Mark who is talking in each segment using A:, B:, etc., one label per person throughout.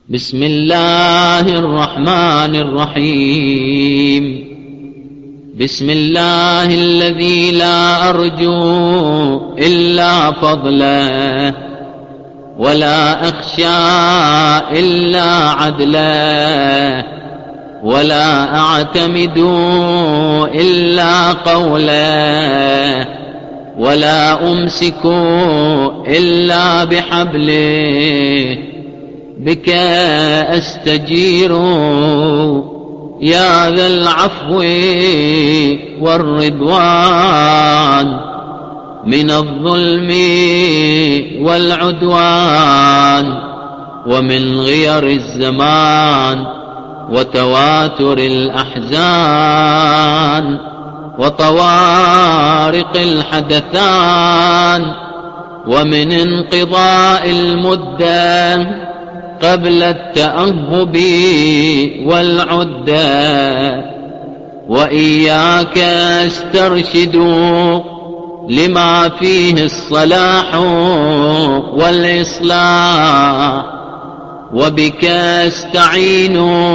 A: بسم الله الرحمن الرحيم. بسم الله الذي لا أرجو إلا فضله، ولا أخشى إلا عدله، ولا أعتمد إلا قوله، ولا أمسك إلا بحبله. بك أستجير يا ذا العفو والرضوان، من الظلم والعدوان، ومن غير الزمان، وتواتر الأحزان، وطوارق الحدثان، ومن انقضاء المدة قبل التأهب والعدة. وإياك أسترشد لما فيه الصلاح والإصلاح، وبك أستعين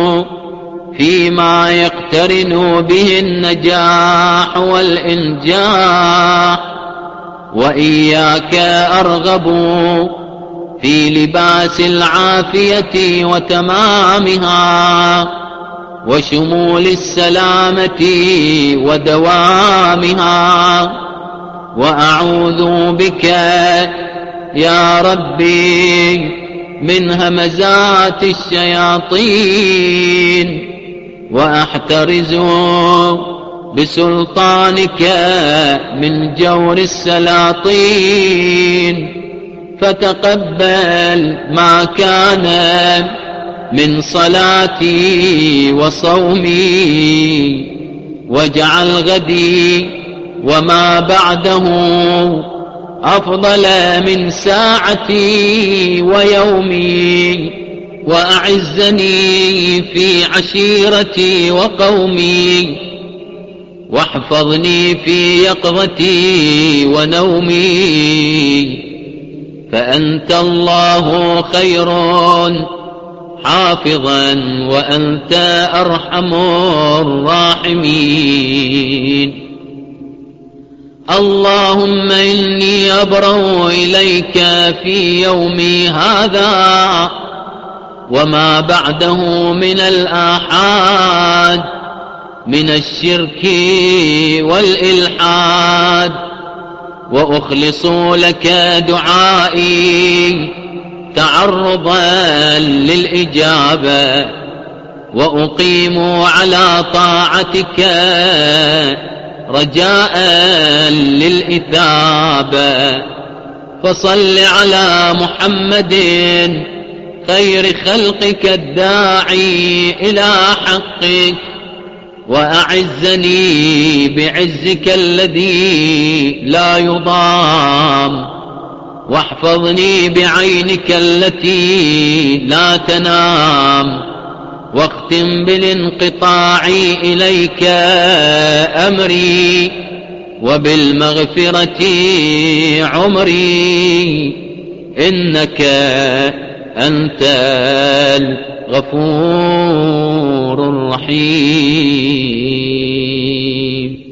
A: فيما يقترن به النجاح والإنجاح. وإياك أرغب في لباس العافية وتمامها، وشمول السلامة ودوامها. وأعوذ بك يا ربي من همزات الشياطين، وأحترز بسلطانك من جور السلاطين. فتقبل ما كان من صلاتي وصومي، واجعل غدي وما بعده أفضل من ساعتي ويومي. وأعزني في عشيرتي وقومي، واحفظني في يقظتي ونومي. فأنت الله خير حافظا، وأنت أرحم الراحمين. اللهم إني أبرأ إليك في يومي هذا وما بعده من الآحاد، من الشرك والإلحاد. وأخلص لك دعائي تعرضا للإجابة، وأقيم على طاعتك رجاء للإثابة. فصل على محمد خير خلقك الداعي إلى حقك، وأعزني بعزك الذي لا يضام، واحفظني بعينك التي لا تنام. واختم بالانقطاع إليك أمري، وبالمغفرة عمري، إنك أنت الغفور الرحيم.